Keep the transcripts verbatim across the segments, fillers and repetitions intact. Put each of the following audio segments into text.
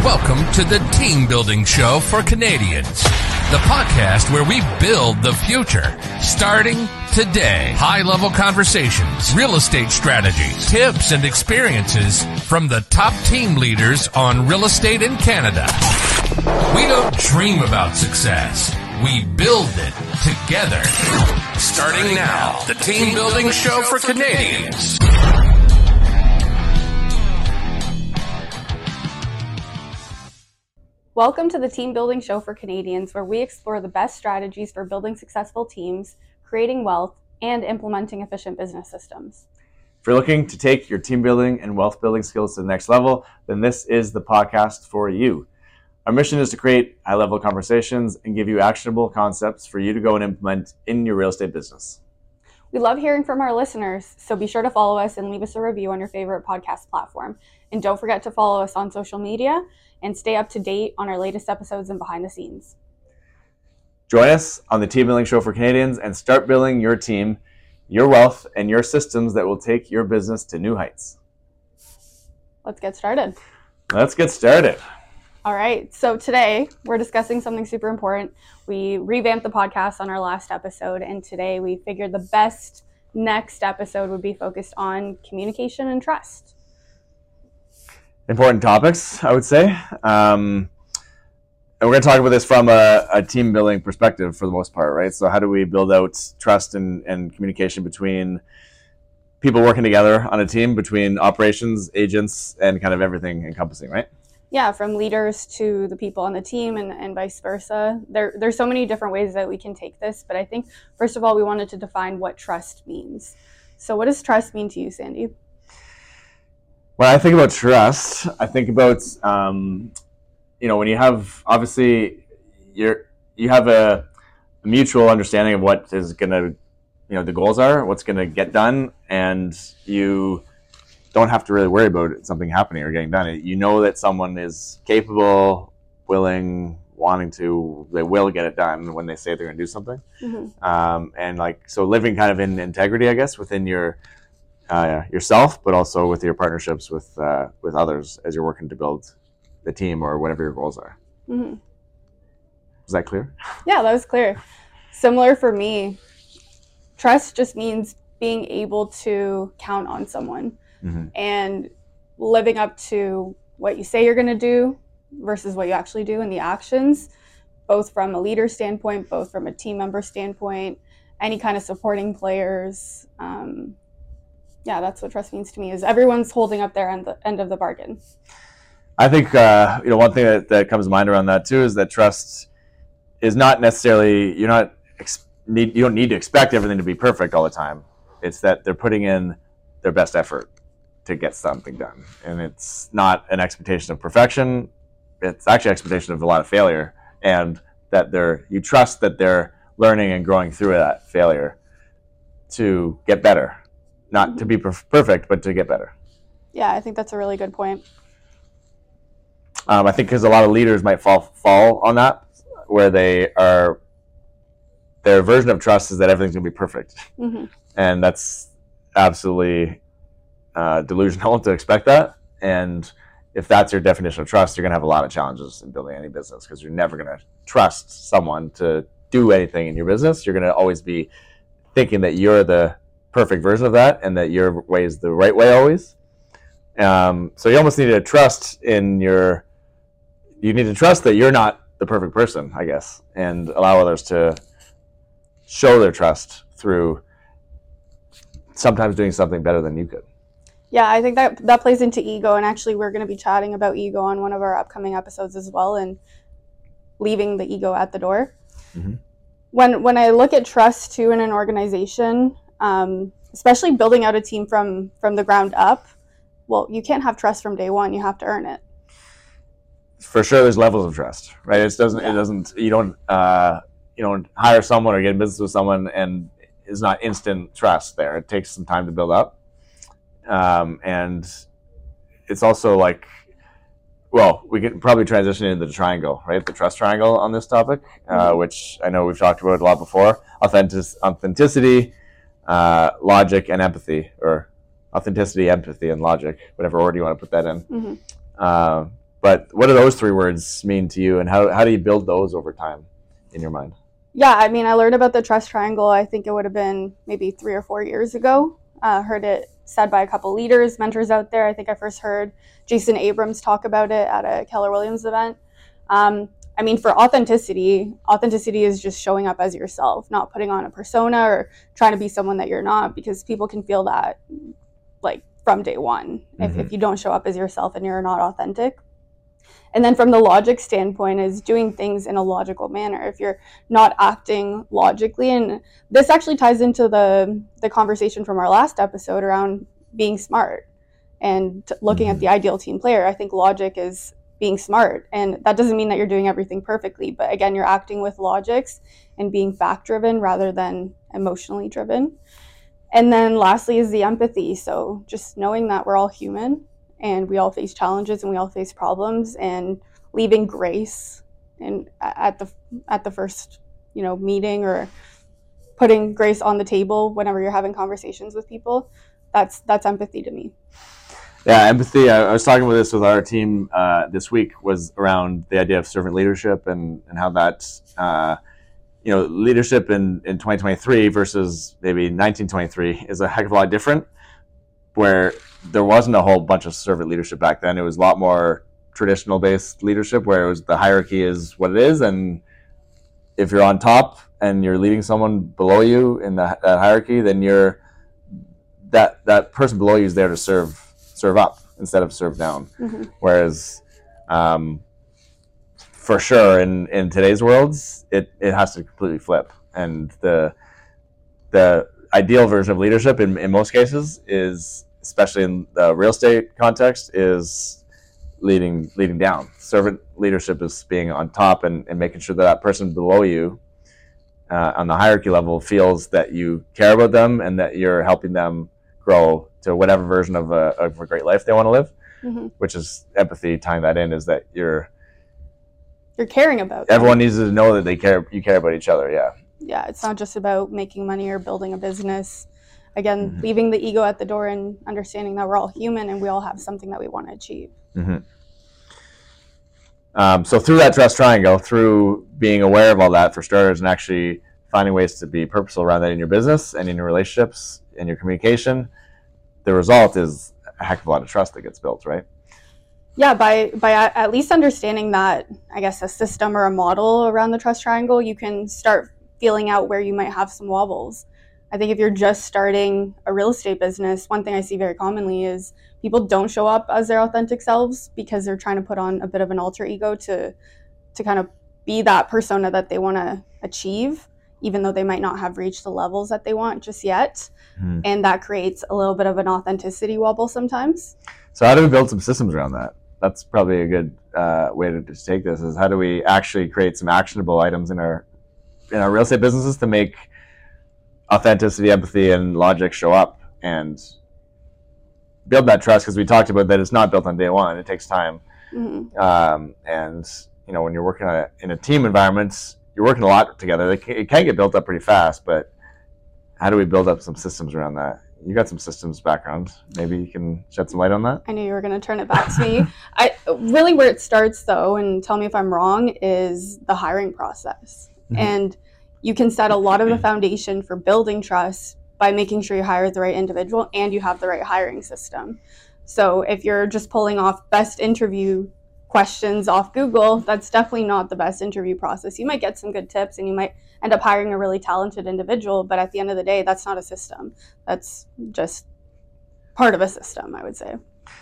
Welcome to the Team Building Show for Canadians, the podcast where we build the future, starting today. High-level conversations, real estate strategies, tips, and experiences from the top team leaders on real estate in Canada. We don't dream about success. We build it together. Starting now, the Team Building Show for Canadians. Welcome to the Team Building Show for Canadians, where we explore the best strategies for building successful teams, creating wealth, and implementing efficient business systems. If you're looking to take your team building and wealth building skills to the next level, then this is the podcast for you. Our mission is to create high-level conversations and give you actionable concepts for you to go and implement in your real estate business. We love hearing from our listeners, so be sure to follow us and leave us a review on your favorite podcast platform. And don't forget to follow us on social media and stay up to date on our latest episodes and behind the scenes. Join us on the Team Building Show for Canadians and start building your team, your wealth, and your systems that will take your business to new heights. Let's get started. Let's get started. All right, so today we're discussing something super important. We revamped the podcast on our last episode, and today we figured the best next episode would be focused on communication and trust. Important topics, I would say. Um, and we're going to talk about this from a, a team building perspective for the most part, right? So how do we build out trust and, and communication between people working together on a team, between operations, agents, and kind of everything encompassing, right? Yeah, from leaders to the people on the team and, and vice versa. There, there's so many different ways that we can take this, but I think, first of all, we wanted to define what trust means. So what does trust mean to you, Sandy? When I think about trust, I think about, um, you know, when you have, obviously, you're, you have a, a mutual understanding of what is going to, you know, the goals are, what's going to get done, and you don't have to really worry about something happening or getting done. You know that someone is capable, willing, wanting to, they will get it done when they say they're going to do something. Mm-hmm. Um, and like, so living kind of in integrity, I guess, within your, uh, yourself, but also with your partnerships with, uh, with others as you're working to build the team or whatever your goals are. Mm-hmm. Was that clear? Yeah, that was clear. Similar for me, trust just means being able to count on someone. Mm-hmm. And living up to what you say you're going to do versus what you actually do in the actions, both from a leader standpoint, both from a team member standpoint, any kind of supporting players. Um, yeah, that's what trust means to me, is everyone's holding up their end, the end of the bargain. I think, uh, you know, one thing that, that comes to mind around that too is that trust is not necessarily, you're not, ex- need, you don't need to expect everything to be perfect all the time. It's that they're putting in their best effort to get something done. And it's not an expectation of perfection. It's actually an expectation of a lot of failure, and that they're, you trust that they're learning and growing through that failure to get better, not mm-hmm. to be perf- perfect, but to get better. Yeah, I think that's a really good point. Um, I think because a lot of leaders might fall, fall on that, where they are, their version of trust is that everything's gonna be perfect. Mm-hmm. And that's absolutely Uh, delusional to expect that. And if that's your definition of trust, you're going to have a lot of challenges in building any business, because you're never going to trust someone to do anything in your business. You're going to always be thinking that you're the perfect version of that and that your way is the right way always. Um, so you almost need to trust in your, you need to trust that you're not the perfect person, I guess, and allow others to show their trust through sometimes doing something better than you could. Yeah, I think that that plays into ego, and actually we're going to be chatting about ego on one of our upcoming episodes as well, and leaving the ego at the door. Mm-hmm. When when I look at trust too in an organization, um, especially building out a team from from the ground up, well, you can't have trust from day one. You have to earn it. For sure, there's levels of trust, right? It doesn't. Yeah. It doesn't. You don't. Uh, you don't hire someone or get in business with someone and it's not instant trust there. It takes some time to build up. Um, and it's also like, well, we can probably transition into the triangle, right? The trust triangle on this topic, uh, mm-hmm. which I know we've talked about a lot before. Authentic- authenticity, uh, logic, and empathy, or authenticity, empathy, and logic, whatever order you want to put that in. Mm-hmm. Uh, But what do those three words mean to you, and how how do you build those over time in your mind? Yeah, I mean, I learned about the trust triangle, I think it would have been maybe three or four years ago. Uh, heard it said by a couple leaders, mentors out there. I think I first heard Jason Abrams talk about it at a Keller Williams event. Um, I mean, for authenticity, authenticity is just showing up as yourself, not putting on a persona or trying to be someone that you're not, because people can feel that like from day one mm-hmm. if, if you don't show up as yourself and you're not authentic. And then from the logic standpoint is doing things in a logical manner. If you're not acting logically, and this actually ties into the, the conversation from our last episode around being smart and looking mm-hmm. at the ideal team player. I think logic is being smart. And that doesn't mean that you're doing everything perfectly. But again, you're acting with logics and being fact-driven rather than emotionally driven. And then lastly is the empathy. So just knowing that we're all human and we all face challenges and we all face problems, and leaving grace and at the at the first, you know, meeting, or putting grace on the table whenever you're having conversations with people. That's that's empathy to me. Yeah, empathy. I, I was talking with this with our team uh, this week, was around the idea of servant leadership and, and how that, uh, you know, leadership in, in twenty twenty-three versus maybe nineteen twenty-three is a heck of a lot different, where there wasn't a whole bunch of servant leadership back then. It was a lot more traditional based leadership, where it was the hierarchy is what it is. And if you're on top and you're leading someone below you in the, that hierarchy, then you're, that, that person below you is there to serve serve up instead of serve down. Mm-hmm. Whereas um, for sure in, in today's worlds, it, it has to completely flip. And the the ideal version of leadership in, in most cases is, especially in the real estate context, is leading leading down. Servant leadership is being on top and, and making sure that that person below you uh, on the hierarchy level feels that you care about them and that you're helping them grow to whatever version of a, of a great life they want to live, mm-hmm. which is empathy. Tying that in is that you're you're caring about everyone them. Needs to know that they care. You care about each other. Yeah. Yeah, it's not just about making money or building a business. Again, mm-hmm. leaving the ego at the door and understanding that we're all human and we all have something that we want to achieve. Mm-hmm. Um, so through that trust triangle, through being aware of all that for starters, and actually finding ways to be purposeful around that in your business and in your relationships and your communication, the result is a heck of a lot of trust that gets built, right? Yeah, by by at least understanding that, I guess, a system or a model around the trust triangle, you can start feeling out where you might have some wobbles. I think if you're just starting a real estate business, one thing I see very commonly is people don't show up as their authentic selves because they're trying to put on a bit of an alter ego to to kind of be that persona that they want to achieve, even though they might not have reached the levels that they want just yet. Mm. And that creates a little bit of an authenticity wobble sometimes. So how do we build some systems around that? That's probably a good uh, way to just take this, is how do we actually create some actionable items in our in our real estate businesses to make authenticity, empathy, and logic show up and build that trust? Because we talked about that it's not built on day one. It takes time. Mm-hmm. Um, and, you know, when you're working on a, in a team environment, you're working a lot together. It can, it can get built up pretty fast, but how do we build up some systems around that? You got some systems background. Maybe you can shed some light on that? I knew you were going to turn it back to me. I really, where it starts, though, and tell me if I'm wrong, is the hiring process. Mm-hmm. And you can set a lot of the foundation for building trust by making sure you hire the right individual and you have the right hiring system. So if you're just pulling off best interview questions off Google, that's definitely not the best interview process. You might get some good tips and you might end up hiring a really talented individual, but at the end of the day, that's not a system. That's just part of a system, I would say.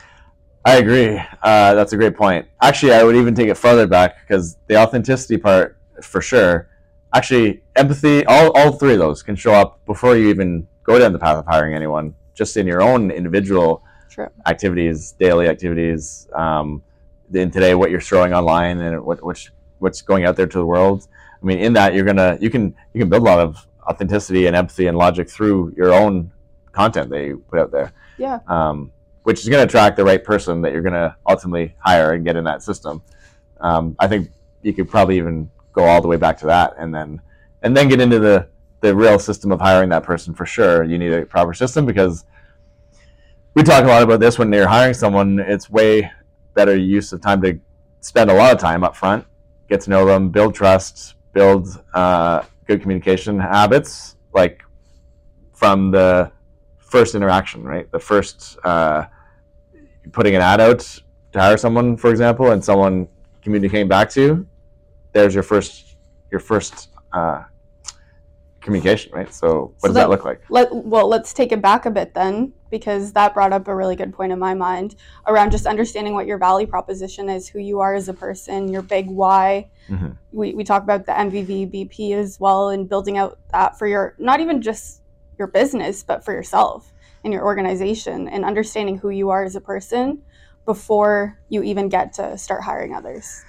I agree. Uh, that's a great point. Actually, I would even take it further back, because the authenticity part, for sure, actually, empathy, all, all three of those can show up before you even go down the path of hiring anyone, just in your own individual True. activities, daily activities, um, in today, what you're throwing online and what, what's, what's going out there to the world. I mean, in that, you're gonna you can you can build a lot of authenticity and empathy and logic through your own content that you put out there. Yeah. Um, which is going to attract the right person that you're going to ultimately hire and get in that system. Um, I think you could probably even go all the way back to that, and then and then get into the the real system of hiring that person. For sure, you need a proper system, because we talk a lot about this when you're hiring someone. It's way better use of time to spend a lot of time up front, get to know them, build trust, build uh, good communication habits, like from the first interaction, right? The first uh, putting an ad out to hire someone, for example, and someone communicating back to you. There's your first your first uh, communication, right? So what so does that, that look like? Let, well, let's take it back a bit then, because that brought up a really good point in my mind around just understanding what your value proposition is, who you are as a person, your big why. Mm-hmm. We we talk about the M V V B P as well, and building out that for your, not even just your business, but for yourself and your organization, and understanding who you are as a person before you even get to start hiring others.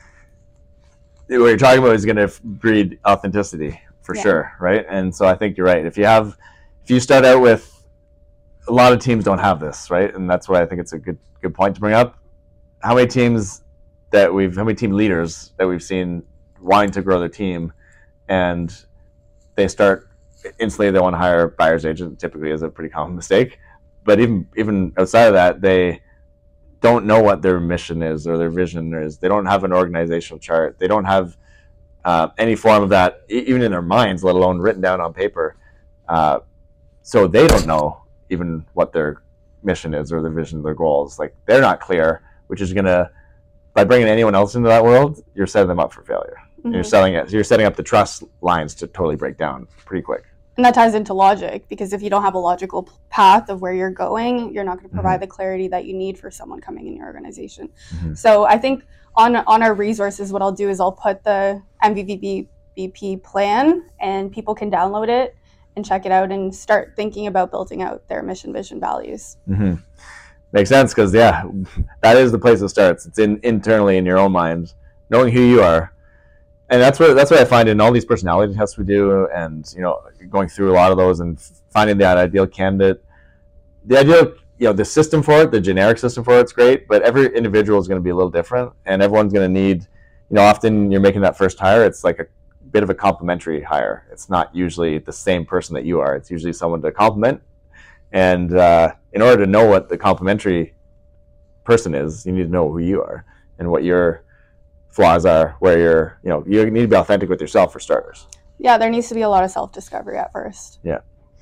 What you're talking about is going to breed authenticity. For yeah. sure, right? And so I think you're right. If you have, if you start out with, a lot of teams don't have this, right? And that's why I think it's a good good point to bring up. How many teams that we've, how many team leaders that we've seen wanting to grow their team, and they start instantly they want to hire a buyer's agent. Typically, is a pretty common mistake. But even even outside of that, they don't know what their mission is or their vision is. They don't have an organizational chart. They don't have Uh, any form of that, even in their minds, let alone written down on paper. Uh, so they don't know even what their mission is or their vision, their goals. Like, they're not clear, which is going to, by bringing anyone else into that world, you're setting them up for failure. Mm-hmm. You're setting it. You're setting up the trust lines to totally break down pretty quick. And that ties into logic, because if you don't have a logical path of where you're going, you're not going to provide mm-hmm. the clarity that you need for someone coming in your organization. Mm-hmm. So I think on on our resources, what I'll do is I'll put the M V V B P plan, and people can download it and check it out and start thinking about building out their mission, vision, values. Mm-hmm. Makes sense, because yeah, that is the place it starts. It's in internally in your own mind, knowing who you are. And that's what that's what I find in all these personality tests we do, and you know, going through a lot of those and finding that ideal candidate. The ideal, you know, the system for it, the generic system for it's great, but every individual is going to be a little different, and everyone's going to need, you know, often you're making that first hire, it's like a bit of a complementary hire. It's not usually the same person that you are. It's usually someone to complement, and uh, in order to know what the complementary person is, you need to know who you are and what your flaws are, where you're, you know, you need to be authentic with yourself for starters. Yeah, there needs to be a lot of self-discovery at first. Yeah.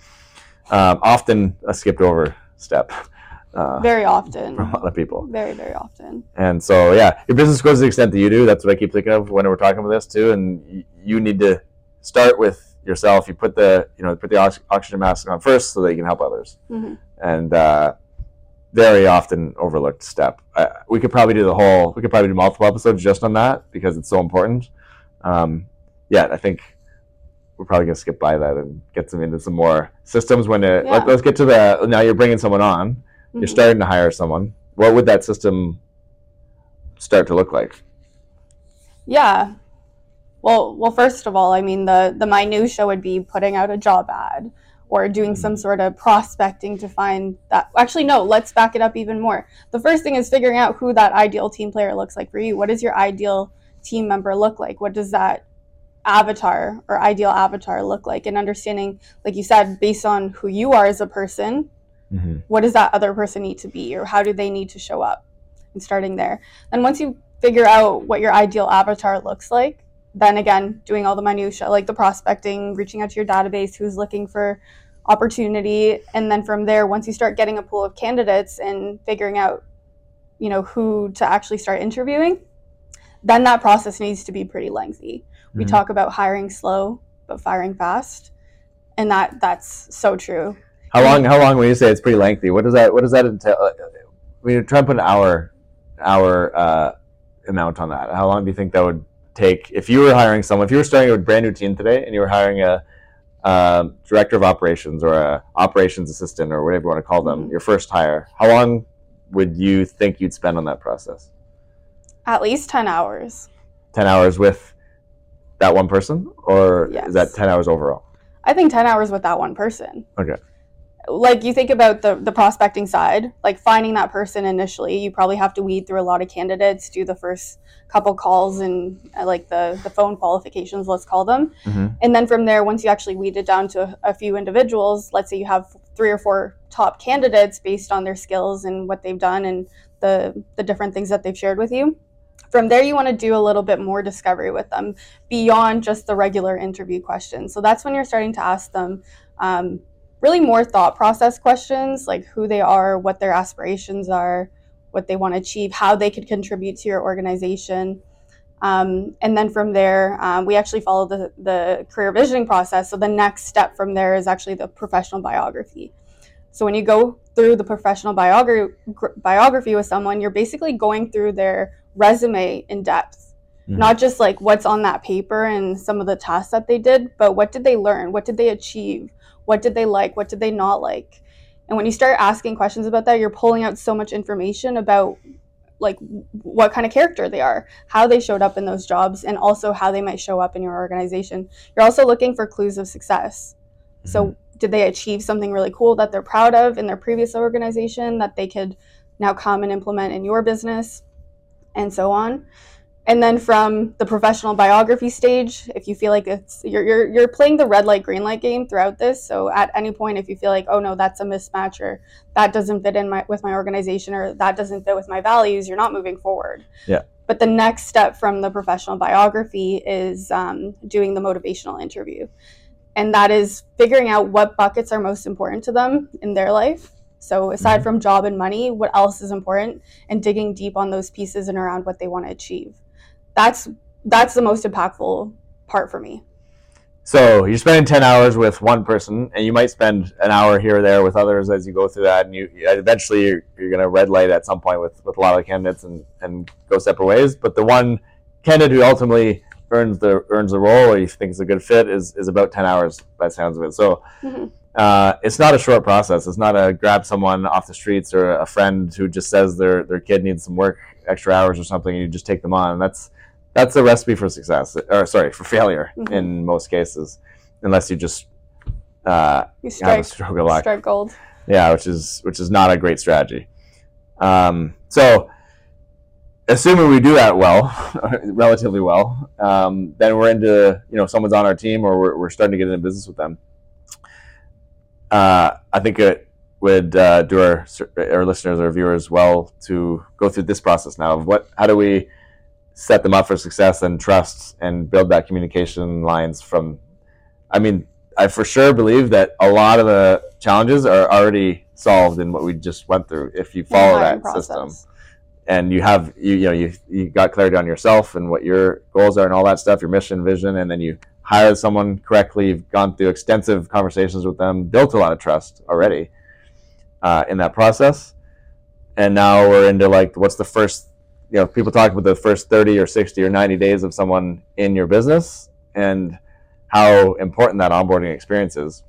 Um, often a skipped over step. Uh, very often. For a lot of people. Very, very often. And so, yeah, your business grows to the extent that you do. That's what I keep thinking of when we're talking about this too. And y- you need to start with yourself. You put the, you know, put the ox- oxygen mask on first so that you can help others. Mm-hmm. And uh, very often overlooked step. Uh, we could probably do the whole, we could probably do multiple episodes just on that because it's so important. Um, yeah, I think we're probably going to skip by that and get some into some more systems. When it, yeah. let, let's get to the, now you're bringing someone on, mm-hmm. you're starting to hire someone. What would that system start to look like? Yeah. Well, well, first of all, I mean, the, the minutia would be putting out a job ad or doing some sort of prospecting to find that. Actually, no, let's back it up even more. The first thing is figuring out who that ideal team player looks like for you. What does your ideal team member look like? What does that avatar or ideal avatar look like? And understanding, like you said, based on who you are as a person, mm-hmm. what does that other person need to be, or how do they need to show up? And starting there. And once you figure out what your ideal avatar looks like, then again, doing all the minutia, like the prospecting, reaching out to your database, who's looking for opportunity. And then from there, once you start getting a pool of candidates and figuring out, you know, who to actually start interviewing, then that process needs to be pretty lengthy. Mm-hmm. We talk about hiring slow, but firing fast. And that that's so true. How long, how long when you say it's pretty lengthy, what does that, what does that entail? I mean, try to put an hour, hour uh, amount on that. How long do you think that would take if you were hiring someone, if you were starting a brand new team today and you were hiring a um, director of operations or a operations assistant or whatever you want to call them, mm-hmm. your first hire, how long would you think you'd spend on that process? At least ten hours. ten hours with that one person, or yes. is that ten hours overall? I think ten hours with that one person. Okay. Like, you think about the, the prospecting side, like finding that person initially, you probably have to weed through a lot of candidates, do the first couple calls and uh, like the, the phone qualifications, let's call them. Mm-hmm. And then from there, once you actually weed it down to a, a few individuals, let's say you have three or four top candidates based on their skills and what they've done and the, the different things that they've shared with you, from there, you want to do a little bit more discovery with them beyond just the regular interview questions. So that's when you're starting to ask them um, really more thought process questions, like who they are, what their aspirations are, what they want to achieve, how they could contribute to your organization. Um, and then from there, um, we actually follow the, the career visioning process. So the next step from there is actually the professional biography. So when you go through the professional biogra- biography with someone, you're basically going through their resume in depth, mm-hmm. not just like what's on that paper and some of the tasks that they did, but what did they learn? What did they achieve? What did they like? What did they not like? And when you start asking questions about that, you're pulling out so much information about like what kind of character they are, how they showed up in those jobs, and also how they might show up in your organization. You're also looking for clues of success. Mm-hmm. So did they achieve something really cool that they're proud of in their previous organization that they could now come and implement in your business, and so on. And then from the professional biography stage, if you feel like it's you're you're, you're playing the red light, green light game throughout this. So at any point, if you feel like, oh no, that's a mismatch, or that doesn't fit in my with my organization, or that doesn't fit with my values, you're not moving forward. Yeah. But the next step from the professional biography is um, doing the motivational interview. And that is figuring out what buckets are most important to them in their life. So aside mm-hmm. from job and money, what else is important, and digging deep on those pieces and around what they want to achieve. That's that's the most impactful part for me. So you're spending ten hours with one person, and you might spend an hour here or there with others as you go through that, and you eventually you're, you're going to red light at some point with, with a lot of the candidates and, and go separate ways. But the one candidate who ultimately earns the earns the role, or you think is a good fit, is is about ten hours by the sounds of it. So mm-hmm. uh, it's not a short process. It's not a grab someone off the streets or a friend who just says their their kid needs some work, extra hours or something, and you just take them on. That's that's a recipe for success, or sorry, for failure mm-hmm. in most cases, unless you just uh, you strike, have a stroke of luck. Strike gold. Yeah, which is which is not a great strategy. Um, so. Assuming we do that well, relatively well, um, then we're into, you know, someone's on our team, or we're, we're starting to get into business with them. Uh, I think it would uh, do our our listeners or viewers well to go through this process now of what, how do we set them up for success and trust and build that communication lines from. I mean, I for sure believe that a lot of the challenges are already solved in what we just went through if you follow that process. System. And you have, you, you know, you you got clarity on yourself and what your goals are and all that stuff, your mission, vision, and then you hire someone correctly. You've gone through extensive conversations with them, built a lot of trust already uh, in that process. And now we're into like, what's the first, you know, people talk about the first thirty or sixty or ninety days of someone in your business and how important that onboarding experience is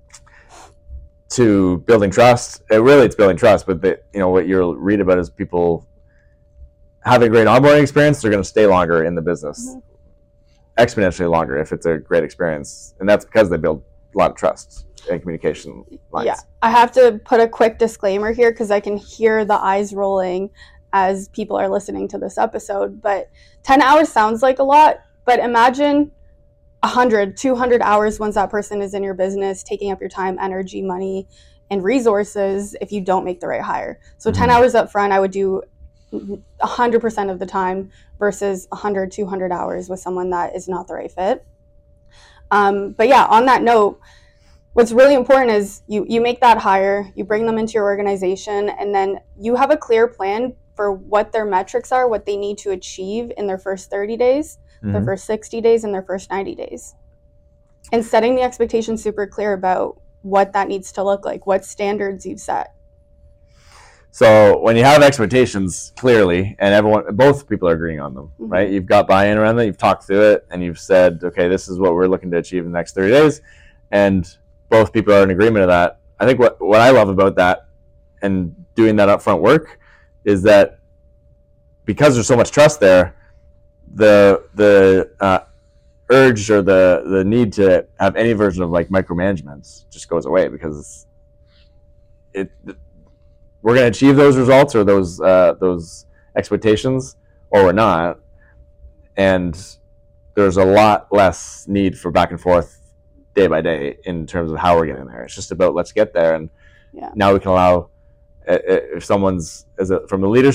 to building trust. It really, it's building trust, but the, you know, what you'll read about is people have a great onboarding experience, they're going to stay longer in the business, mm-hmm. exponentially longer if it's a great experience. And that's because they build a lot of trust and communication lines. Yeah, I have to put a quick disclaimer here because I can hear the eyes rolling as people are listening to this episode. But ten hours sounds like a lot, but imagine one hundred, two hundred hours once that person is in your business, taking up your time, energy, money, and resources if you don't make the right hire. So mm-hmm. ten hours up front, I would do one hundred percent of the time versus one hundred, two hundred hours with someone that is not the right fit. Um, but yeah, on that note, what's really important is you, you make that hire, you bring them into your organization, and then you have a clear plan for what their metrics are, what they need to achieve in their first thirty days, mm-hmm. their first sixty days, and their first ninety days. And setting the expectations super clear about what that needs to look like, what standards you've set. So when you have expectations clearly, and everyone, both people are agreeing on them, mm-hmm. right? You've got buy-in around that, you've talked through it, and you've said, okay, this is what we're looking to achieve in the next thirty days, and both people are in agreement of that. I think what, what I love about that and doing that upfront work is that because there's so much trust there, the the uh, urge or the, the need to have any version of like micromanagement just goes away, because it we're going to achieve those results or those uh, those expectations, or we're not. And there's a lot less need for back and forth day by day in terms of how we're getting there. It's just about let's get there. And yeah. now we can allow, if someone's as a, from a leadership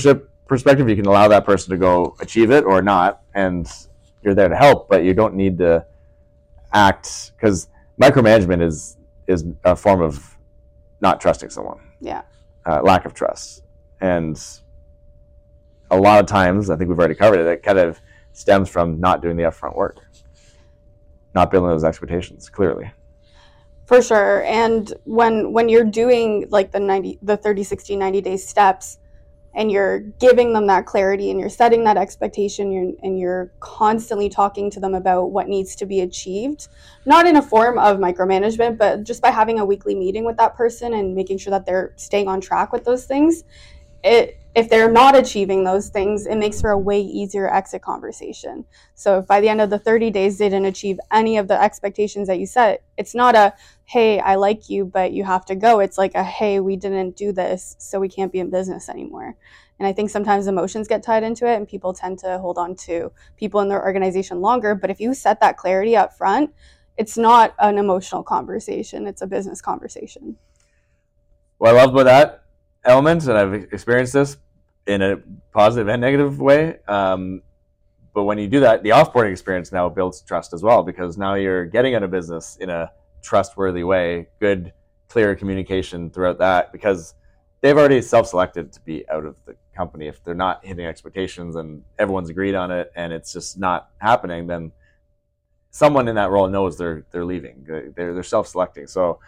perspective, you can allow that person to go achieve it or not, and you're there to help, but you don't need to act, because micromanagement is is a form of not trusting someone. Yeah. Uh, lack of trust. And a lot of times, I think we've already covered it, it kind of stems from not doing the upfront work, not building those expectations clearly. For sure. And when when you're doing like the ninety the thirty, sixty, ninety day steps, and you're giving them that clarity and you're setting that expectation, you're, and you're constantly talking to them about what needs to be achieved, not in a form of micromanagement, but just by having a weekly meeting with that person and making sure that they're staying on track with those things, it if they're not achieving those things, it makes for a way easier exit conversation. So if by the end of the thirty days they didn't achieve any of the expectations that you set, it's not a, hey, I like you, but you have to go. It's like a, hey, we didn't do this, so we can't be in business anymore. And I think sometimes emotions get tied into it, and people tend to hold on to people in their organization longer. But if you set that clarity up front, it's not an emotional conversation. It's a business conversation. What I love about that element, and I've experienced this in a positive and negative way, um, but when you do that, the offboarding experience now builds trust as well, because now you're getting out of business in a trustworthy way, good, clear communication throughout that, because they've already self-selected to be out of the company. If they're not hitting expectations and everyone's agreed on it and it's just not happening, then someone in that role knows they're they're leaving. They're, they're self-selecting. So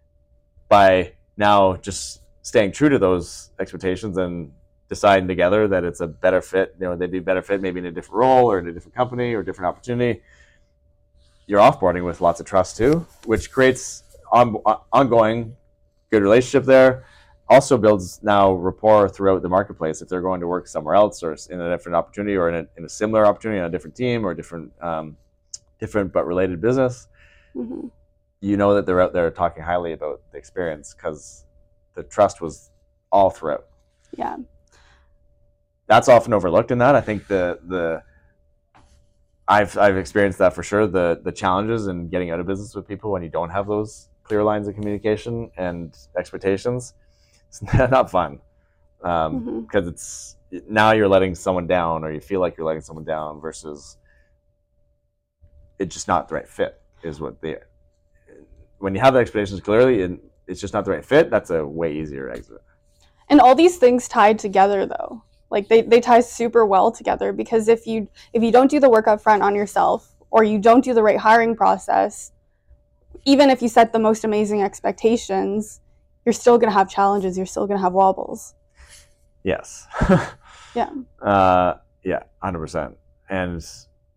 by now just staying true to those expectations and deciding together that it's a better fit, you know, they'd be a better fit maybe in a different role or in a different company or a different opportunity, you're offboarding with lots of trust too, which creates on, ongoing good relationship there. Also builds now rapport throughout the marketplace. If they're going to work somewhere else or in a different opportunity or in a, in a similar opportunity on a different team or a different, um, different but related business, mm-hmm. you know that they're out there talking highly about the experience because the trust was all throughout. Yeah. That's often overlooked in that. I think the the I've I've experienced that for sure. The the challenges in getting out of business with people when you don't have those clear lines of communication and expectations, it's not fun. Um, mm-hmm. Because it's now you're letting someone down, or you feel like you're letting someone down, versus it's just not the right fit. Is what they when you have the expectations clearly and it's just not the right fit. That's a way easier exit. And all these things tied together, though. Like they, they tie super well together, because if you if you don't do the work up front on yourself, or you don't do the right hiring process, even if you set the most amazing expectations, you're still going to have challenges. You're still going to have wobbles. Yes. Yeah. Uh, yeah, one hundred percent. And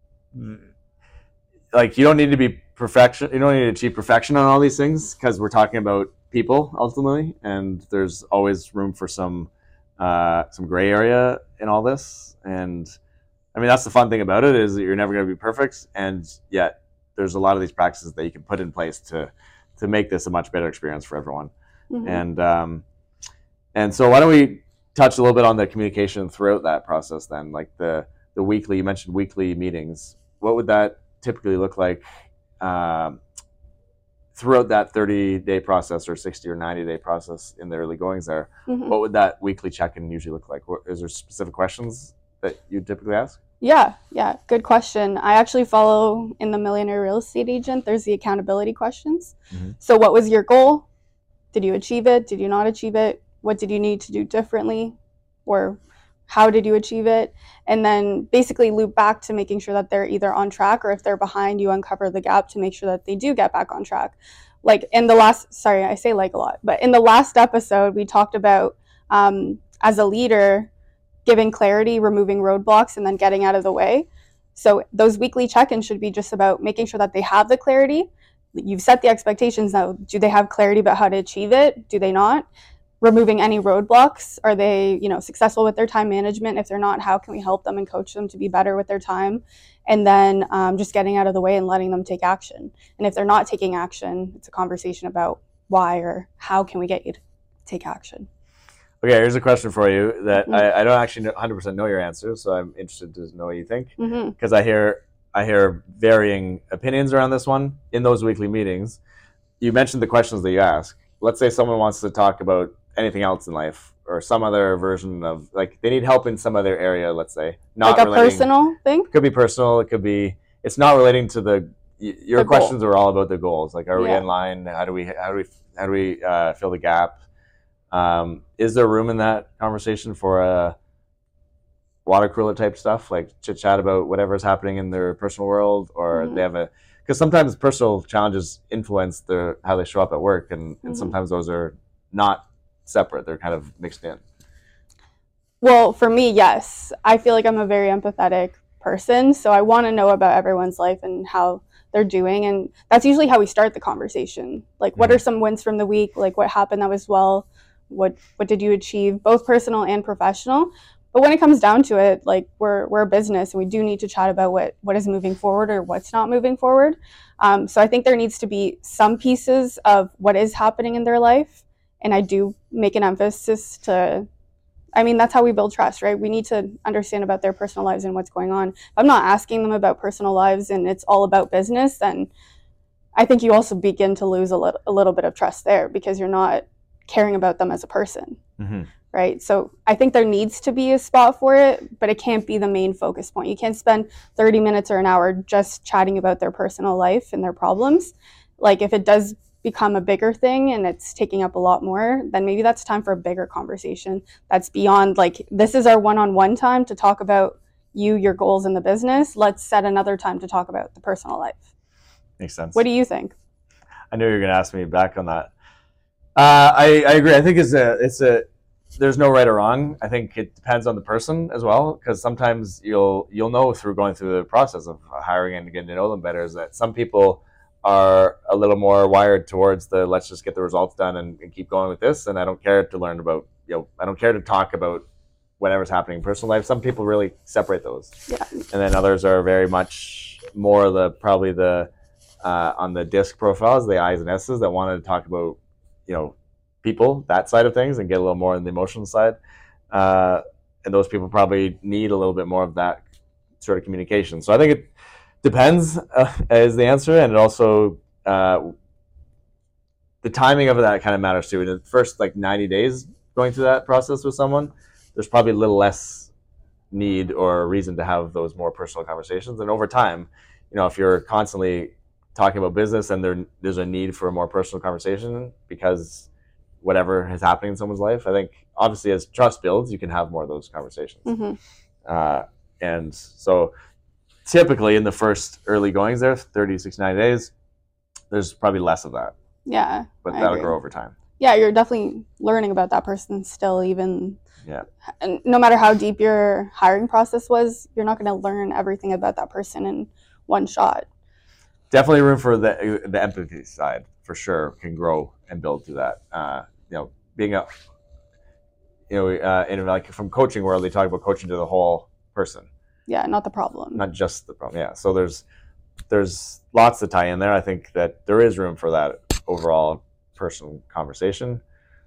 like you don't need to be perfection. You don't need to achieve perfection on all these things, because we're talking about people ultimately, and there's always room for some uh, some gray area in all this. And I mean, that's the fun thing about it, is that you're never going to be perfect, and yet there's a lot of these practices that you can put in place to to make this a much better experience for everyone. Mm-hmm. And um, and so why don't we touch a little bit on the communication throughout that process then, like the the weekly, you mentioned weekly meetings. What would that typically look like um, throughout that thirty day process or sixty or ninety day process in the early goings there? Mm-hmm. What would that weekly check-in usually look like? Is there specific questions that you typically ask? Yeah, yeah, good question. I actually follow in the Millionaire Real Estate Agent, there's the accountability questions. Mm-hmm. So what was your goal? Did you achieve it? Did you not achieve it? What did you need to do differently? Or how did you achieve it? And then basically loop back to making sure that they're either on track, or if they're behind, you uncover the gap to make sure that they do get back on track. Like in the last, sorry, I say like a lot, but in the last episode, we talked about um, as a leader, giving clarity, removing roadblocks, and then getting out of the way. So those weekly check-ins should be just about making sure that they have the clarity. You've set the expectations. Now, do they have clarity about how to achieve it? Do they not? Removing any roadblocks. Are they, you know, successful with their time management? If they're not, how can we help them and coach them to be better with their time? And then um, just getting out of the way and letting them take action. And if they're not taking action, it's a conversation about why or how can we get you to take action. Okay, here's a question for you that mm-hmm. I, I don't actually know, one hundred percent know your answer, so I'm interested to know what you think. Because mm-hmm. I hear I hear varying opinions around this one in those weekly meetings. You mentioned the questions that you ask. Let's say someone wants to talk about anything else in life, or some other version of, like, they need help in some other area, let's say. Not like a relating, personal thing? It could be personal. It could be, it's not relating to the, your The questions goal. are all about the goals. Like, are Yeah. we in line? How do we, how do we, how do we uh, fill the gap? Um, is there room in that conversation for a water cooler type stuff, like chit chat about whatever's happening in their personal world, or Mm-hmm. they have a, because sometimes personal challenges influence their how they show up at work, and, and Mm-hmm. sometimes those are not separate; they're kind of mixed in. Well, for me, yes. I feel like I'm a very empathetic person, so I want to know about everyone's life and how they're doing, and that's usually how we start the conversation. Like, what Mhm. are some wins from the week? Like, what happened that was well? What what did you achieve, both personal and professional? But when it comes down to it, like, we're we're a business, and we do need to chat about what what is moving forward or what's not moving forward. Um, so I think there needs to be some pieces of what is happening in their life, and I do make an emphasis to. I mean, that's how we build trust, right? We need to understand about their personal lives and what's going on. If I'm not asking them about personal lives and it's all about business, then I think you also begin to lose a little, a little bit of trust there, because you're not caring about them as a person, Mm-hmm. right? So I think there needs to be a spot for it, but it can't be the main focus point. You can't spend thirty minutes or an hour just chatting about their personal life and their problems. Like, if it does become a bigger thing and it's taking up a lot more, then maybe that's time for a bigger conversation that's beyond, like, this is our one-on-one time to talk about you, your goals in the business. Let's set another time to talk about the personal life. Makes sense. What do you think? I knew you were going to ask me back on that. Uh, I, I agree. I think it's a it's a there's no right or wrong. I think it depends on the person as well, because sometimes you'll you'll know through going through the process of hiring and getting to know them better is that some people are a little more wired towards the let's just get the results done and, and keep going with this, and I don't care to learn about, you know, I don't care to talk about whatever's happening in personal life. Some people really separate those. Yeah. And then others are very much more the probably the uh, on the disc profiles, the I's and S's that wanted to talk about, you know, people, that side of things, and get a little more on the emotional side. Uh, and those people probably need a little bit more of that sort of communication. So I think it depends uh, is the answer, and it also uh, the timing of that kind of matters too. In the first like ninety days going through that process with someone, there's probably a little less need or reason to have those more personal conversations. And over time, you know, if you're constantly talking about business and there there's a need for a more personal conversation because whatever is happening in someone's life, I think obviously as trust builds, you can have more of those conversations. Mm-hmm. Uh, and so typically in the first early goings there, thirty, sixty, ninety days, there's probably less of that. Yeah. But I that'll agree. grow over time. Yeah, you're definitely learning about that person still, even. Yeah. And no matter how deep your hiring process was, you're not going to learn everything about that person in one shot. Definitely room for the the empathy side for sure can grow and build through that. Uh, you know, being a, you know, uh, in like from coaching world, they talk about coaching to the whole person. Yeah, not the problem. Not just the problem. Yeah. So there's there's lots to tie in there. I think that there is room for that overall personal conversation.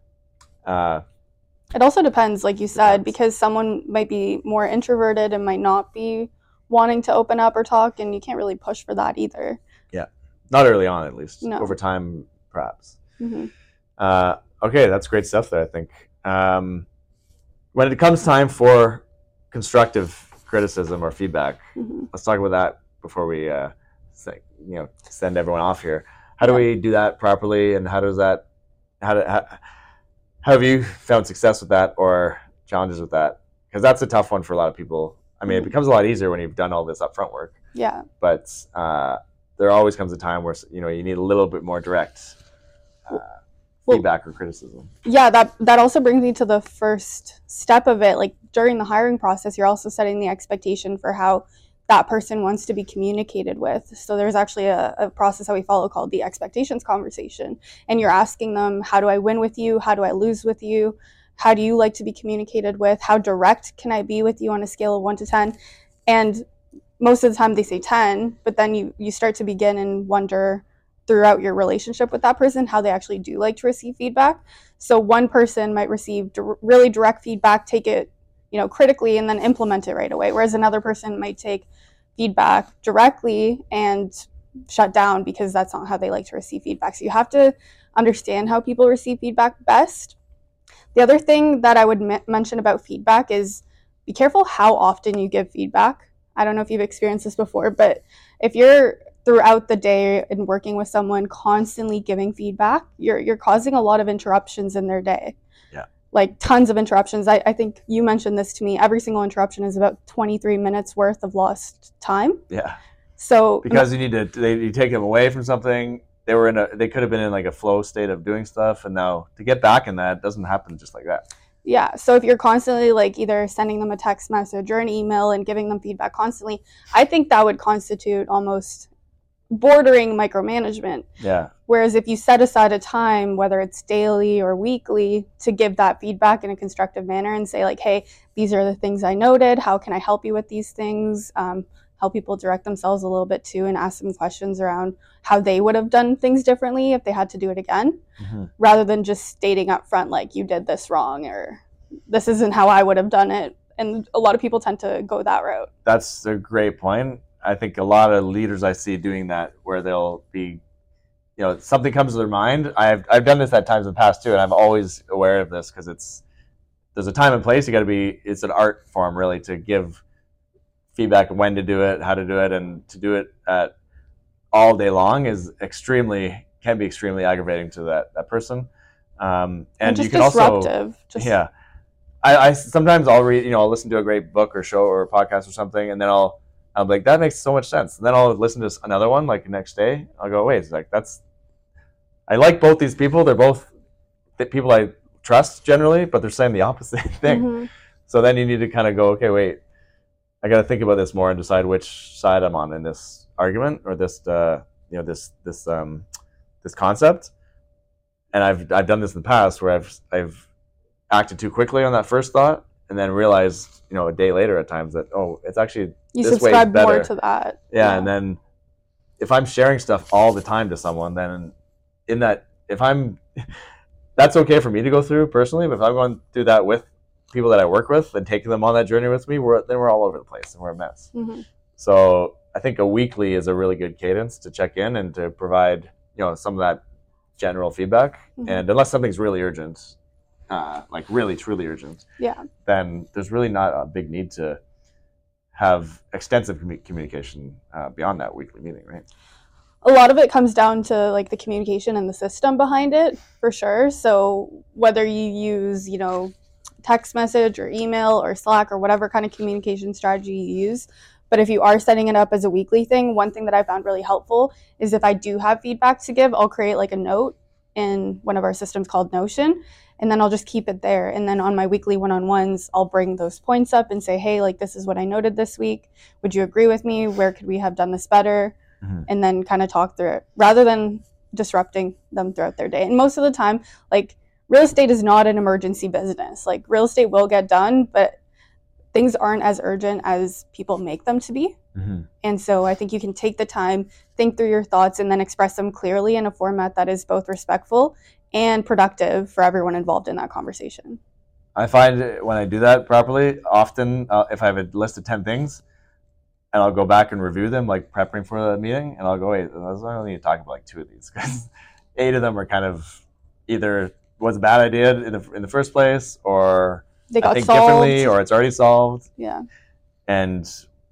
Uh, It also depends, like you said, Depends. because someone might be more introverted and might not be wanting to open up or talk, and you can't really push for that either. not early on, at least. No. Over time, perhaps. Mm-hmm. Uh, okay, that's great stuff there, I think. Um, when it comes time for constructive criticism or feedback, Mm-hmm. let's talk about that before we uh, say, you know, send everyone off here. How do Yeah. we do that properly, and how does that, how, do, how, how have you found success with that or challenges with that? Because that's a tough one for a lot of people. I mean, Mhm. it becomes a lot easier when you've done all this upfront work, Yeah. but uh, there always comes a time where, you know, you need a little bit more direct uh, Well- feedback or criticism. Yeah, that that also brings me to the first step of it. Like, during the hiring process, you're also setting the expectation for how that person wants to be communicated with. So there's actually a, a process that we follow called the expectations conversation. And you're asking them, how do I win with you? How do I lose with you? How do you like to be communicated with? How direct can I be with you on a scale of one to ten? And most of the time they say ten, but then you, you start to begin and wonder throughout your relationship with that person how they actually do like to receive feedback. So one person might receive di- really direct feedback, take it, you know, critically, and then implement it right away, whereas another person might take feedback directly and shut down because that's not how they like to receive feedback. So you have to understand how people receive feedback best. The other thing that I would m- mention about feedback is be careful how often you give feedback. I don't know if you've experienced this before, but if you're throughout the day and working with someone constantly giving feedback, you're you're causing a lot of interruptions in their day. Yeah. Like tons of interruptions. I, I think you mentioned this to me. Every single interruption is about twenty-three minutes worth of lost time. Yeah. So because you need to, they, you take them away from something. They were in a, they could have been in like a flow state of doing stuff, and now to get back in that doesn't happen just like that. Yeah. So if you're constantly like either sending them a text message or an email and giving them feedback constantly, I think that would constitute almost bordering micromanagement. Yeah. Whereas if you set aside a time, whether it's daily or weekly, to give that feedback in a constructive manner and say like, hey, these are the things I noted. How can I help you with these things? Um, help people direct themselves a little bit too, and ask them questions around how they would have done things differently if they had to do it again, mm-hmm. rather than just stating up front like you did this wrong or this isn't how I would have done it. And a lot of people tend to go that route. That's a great point. I think a lot of leaders I see doing that, where they'll be, you know, something comes to their mind. I've I've done this at times in the past too, and I'm always aware of this because it's there's a time and place. You got to be. It's an art form really to give feedback, when to do it, how to do it, and to do it at all day long is extremely can be extremely aggravating to that that person. Um, and, and just you can disruptive. also just... yeah. I, I sometimes I'll read, you know, I'll listen to a great book or show or podcast or something, and then I'll I'm like, that makes so much sense. And then I'll listen to another one like the next day. I'll go, wait, it's like that's. I like both these people. They're both people I trust generally, but they're saying the opposite thing. Mm-hmm. So then you need to kind of go, okay, wait, I got to think about this more and decide which side I'm on in this argument or this, uh, you know, this this um, this concept. And I've I've done this in the past where I've I've acted too quickly on that first thought, and then realized, you know, a day later at times that, oh, it's actually you this way subscribe better. More to that. Yeah, yeah, and then if I'm sharing stuff all the time to someone, then in that, if I'm, that's okay for me to go through personally, but if I'm going through that with people that I work with and taking them on that journey with me, we're then we're all over the place and we're a mess. Mm-hmm. So I think a weekly is a really good cadence to check in and to provide, you know, some of that general feedback. Mm-hmm. And unless something's really urgent, uh, like really truly urgent, yeah, then there's really not a big need to have extensive commu- communication uh, beyond that weekly meeting, right? A lot of it comes down to like the communication and the system behind it, for sure. So whether you use, you know, text message or email or Slack or whatever kind of communication strategy you use, but if you are setting it up as a weekly thing, one thing that I found really helpful is if I do have feedback to give, I'll create like a note in one of our systems called Notion, and then I'll just keep it there. And then on my weekly one-on-ones, I'll bring those points up and say, hey, like this is what I noted this week. Would you agree with me? Where could we have done this better? Mm-hmm. And then kind of talk through it rather than disrupting them throughout their day. And most of the time, like real estate is not an emergency business. Like real estate will get done, but things aren't as urgent as people make them to be. Mm-hmm. And so I think you can take the time, think through your thoughts, and then express them clearly in a format that is both respectful and productive for everyone involved in that conversation. I find when I do that properly, often uh, if I have a list of ten things, and I'll go back and review them, like prepping for the meeting, and I'll go, wait, I only need to talk about like two of these, because eight of them are kind of either was a bad idea in the in the first place, or they got I think solved. differently, or it's already solved. Yeah. And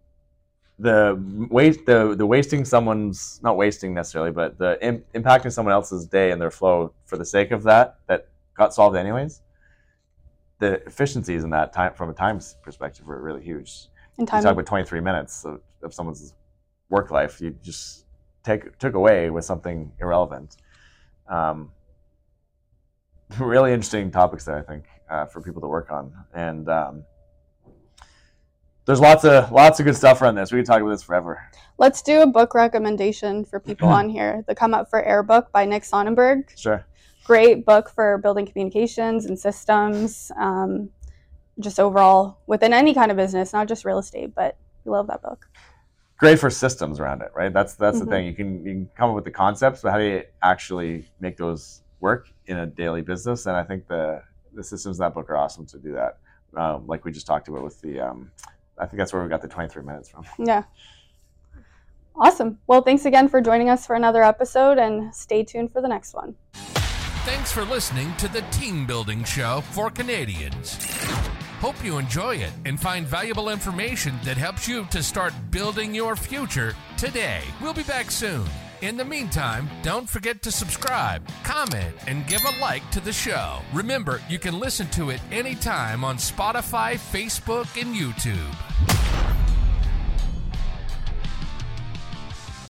the waste, the the wasting someone's, not wasting necessarily, but the im- impacting someone else's day and their flow for the sake of that, that got solved anyways. The efficiencies in that time, from a time perspective, are really huge. And time, you talk about twenty-three minutes of, of someone's work life, you just take took away with something irrelevant. Um, really interesting topics there, I think, uh, for people to work on. And um, there's lots of lots of good stuff around this. We could talk about this forever. Let's do a book recommendation for people on here. The Come Up for Air book by Nick Sonnenberg. Sure. Great book for building communications and systems. Um, just overall within any kind of business, not just real estate, but we love that book. Great for systems around it, right? That's that's mm-hmm. the thing. You can you can come up with the concepts, but how do you actually make those work in a daily business? And I think the the systems in that book are awesome to do that. Um, like we just talked about with the, um, I think that's where we got the twenty-three minutes from. Yeah. Awesome. Well, thanks again for joining us for another episode, and stay tuned for the next one. Thanks for listening to the Team Building Show for Canadians. Hope you enjoy it and find valuable information that helps you to start building your future today. We'll be back soon. In the meantime, don't forget to subscribe, comment, and give a like to the show. Remember, you can listen to it anytime on Spotify, Facebook, and YouTube.